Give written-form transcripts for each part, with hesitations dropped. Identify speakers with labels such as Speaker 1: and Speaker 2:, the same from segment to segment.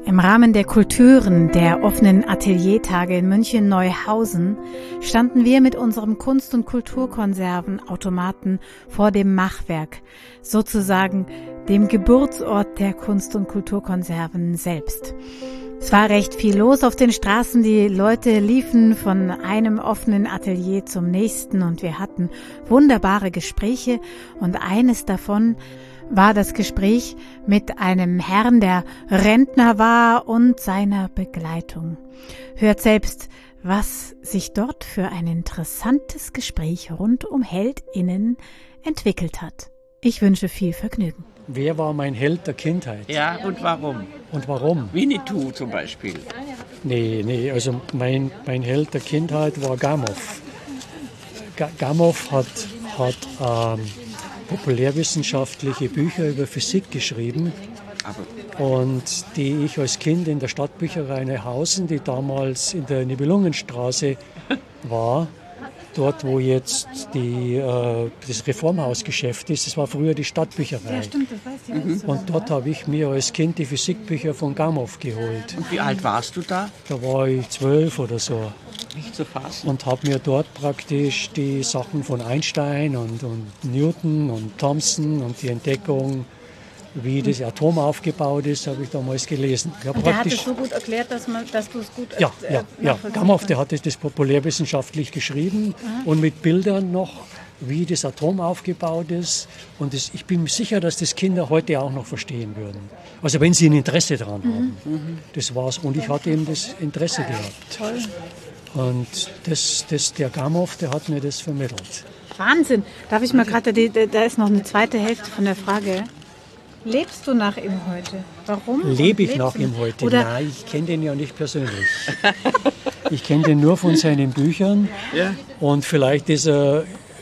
Speaker 1: Im Rahmen der Kulturen der offenen Ateliertage in München-Neuhausen standen wir mit unserem Kunst- und Kulturkonservenautomaten vor dem Machwerk, sozusagen dem Geburtsort der Kunst- und Kulturkonserven selbst. Es war recht viel los auf den Straßen, die Leute liefen von einem offenen Atelier zum nächsten und wir hatten wunderbare Gespräche und eines davon war das Gespräch mit einem Herrn, der Rentner war und seiner Begleitung. Hört selbst, was sich dort für ein interessantes Gespräch rund um HeldInnen entwickelt hat. Ich wünsche viel Vergnügen.
Speaker 2: Wer war mein Held der Kindheit?
Speaker 3: Ja, und warum?
Speaker 2: Und warum?
Speaker 3: Winnetou zum Beispiel.
Speaker 2: Nee, also mein Held der Kindheit war Gamow. Gamow hat populärwissenschaftliche Bücher über Physik geschrieben und die ich als Kind in der Stadtbücherei Neuhausen, die damals in der Nibelungenstraße war, dort wo jetzt das Reformhausgeschäft ist, das war früher die Stadtbücherei.
Speaker 1: Ja, stimmt, das weiß ich.
Speaker 2: Und dort habe ich mir als Kind die Physikbücher von Gamow geholt.
Speaker 3: Und wie alt warst du da?
Speaker 2: Da war ich 12 oder so.
Speaker 3: Nicht zu fassen.
Speaker 2: Und habe mir dort praktisch die Sachen von Einstein und Newton und Thomson und die Entdeckung, wie das Atom aufgebaut ist, habe ich damals gelesen.
Speaker 1: Und der hat es so gut erklärt, dass du es gut
Speaker 2: Ja. Gamow, der hat das populärwissenschaftlich geschrieben und mit Bildern noch, wie das Atom aufgebaut ist. Und ich bin mir sicher, dass das Kinder heute auch noch verstehen würden. Also wenn sie ein Interesse daran haben. Das war's. Und ich hatte eben das Interesse gehabt.
Speaker 1: Toll.
Speaker 2: Und der Gamow, der hat mir das vermittelt.
Speaker 1: Wahnsinn. Darf ich mal gerade, da ist noch eine zweite Hälfte von der Frage. Lebst du nach ihm heute? Warum?
Speaker 2: Lebe ich nach ihm heute?
Speaker 1: Oder
Speaker 2: Nein, ich kenne den ja nicht persönlich. Ich kenne den nur von seinen Büchern.
Speaker 3: Ja.
Speaker 2: Und vielleicht ist er,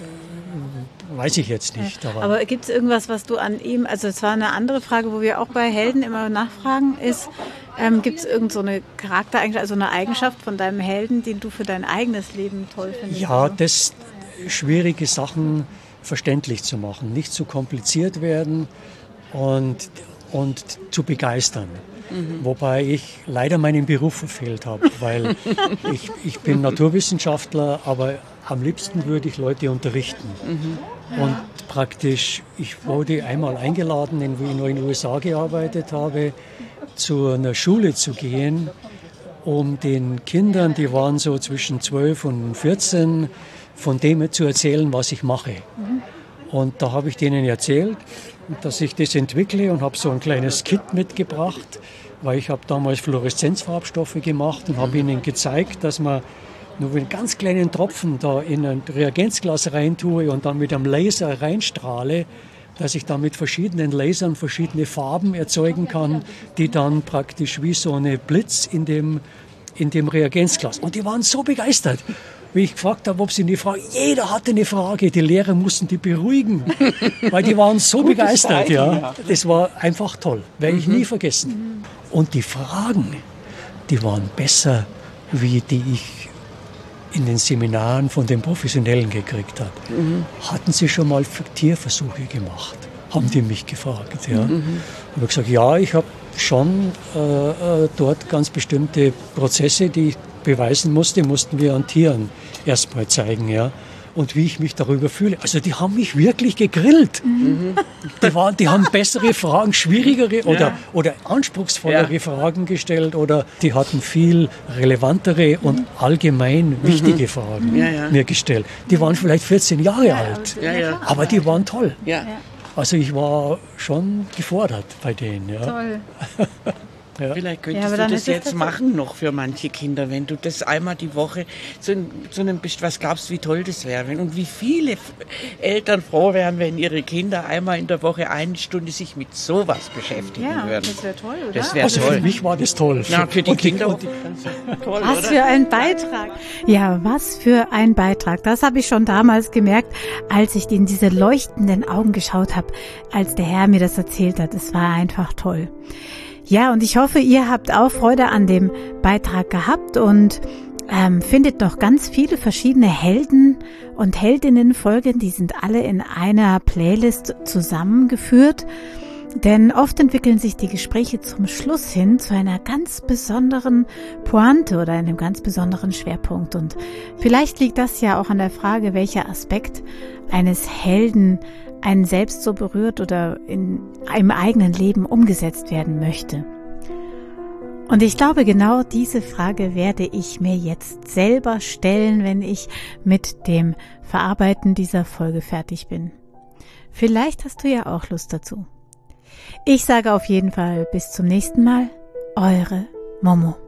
Speaker 2: weiß ich jetzt nicht.
Speaker 1: Aber gibt es irgendwas, was du an ihm, also es war eine andere Frage, wo wir auch bei Helden immer nachfragen, ist, gibt es irgend so eine Charaktereigenschaft, also eine Eigenschaft von deinem Helden, die du für dein eigenes Leben toll findest?
Speaker 2: Ja, das schwierige Sachen verständlich zu machen, nicht zu kompliziert werden und zu begeistern. Wobei ich leider meinen Beruf verfehlt habe, weil ich bin Naturwissenschaftler, aber am liebsten würde ich Leute unterrichten. Und praktisch, ich wurde einmal eingeladen, wo ich noch in den USA gearbeitet habe, zu einer Schule zu gehen, um den Kindern, die waren so zwischen 12 und 14, von dem zu erzählen, was ich mache. Und da habe ich denen erzählt, dass ich das entwickle und habe so ein kleines Kit mitgebracht, weil ich habe damals Fluoreszenzfarbstoffe gemacht und habe ihnen gezeigt, dass man nur einen ganz kleinen Tropfen da in ein Reagenzglas reintue und dann mit einem Laser reinstrahle, dass ich dann mit verschiedenen Lasern verschiedene Farben erzeugen kann, die dann praktisch wie so eine Blitz in dem Reagenzglas. Und die waren so begeistert, wie ich gefragt habe, ob sie eine Frage. Jeder hatte eine Frage. Die Lehrer mussten die beruhigen, weil die waren so begeistert. Ja. Das war einfach toll. Werde ich nie vergessen. Und die Fragen, die waren besser, wie die ich in den Seminaren von den Professionellen gekriegt habe. Hatten Sie schon mal Tierversuche gemacht? Haben die mich gefragt. Ja. Ich habe gesagt, ja, ich habe schon dort ganz bestimmte Prozesse, die ich beweisen mussten wir an Tieren erstmal zeigen. Ja. Und wie ich mich darüber fühle. Also die haben mich wirklich gegrillt. Die haben bessere Fragen, schwierigere oder anspruchsvollere Fragen gestellt oder die hatten viel relevantere und allgemein wichtige Fragen mir gestellt. Die waren vielleicht 14 Jahre alt, aber die waren toll.
Speaker 3: Ja.
Speaker 2: Also ich war schon gefordert bei denen. Ja.
Speaker 1: Toll.
Speaker 2: Ja.
Speaker 3: Vielleicht könntest du das jetzt machen noch für manche Kinder, wenn du das einmal die Woche zu einem, was glaubst du, wie toll das wäre? Und wie viele Eltern froh wären, wenn ihre Kinder einmal in der Woche 1 Stunde sich mit sowas beschäftigen würden.
Speaker 1: Das wäre toll, oder?
Speaker 3: Das wäre
Speaker 2: Also
Speaker 3: toll.
Speaker 2: für mich war das toll.
Speaker 3: Ja, für die Kinder
Speaker 1: toll, was für ein Beitrag. Ja, was für ein Beitrag. Das habe ich schon damals gemerkt, als ich in diese leuchtenden Augen geschaut habe, als der Herr mir das erzählt hat. Es war einfach toll. Ja, und ich hoffe, ihr habt auch Freude an dem Beitrag gehabt und findet noch ganz viele verschiedene Helden- und Heldinnen-Folgen. Die sind alle in einer Playlist zusammengeführt. Denn oft entwickeln sich die Gespräche zum Schluss hin zu einer ganz besonderen Pointe oder einem ganz besonderen Schwerpunkt. Und vielleicht liegt das ja auch an der Frage, welcher Aspekt eines Helden einen selbst so berührt oder in einem eigenen Leben umgesetzt werden möchte. Und ich glaube, genau diese Frage werde ich mir jetzt selber stellen, wenn ich mit dem Verarbeiten dieser Folge fertig bin. Vielleicht hast du ja auch Lust dazu. Ich sage auf jeden Fall bis zum nächsten Mal, eure Momo.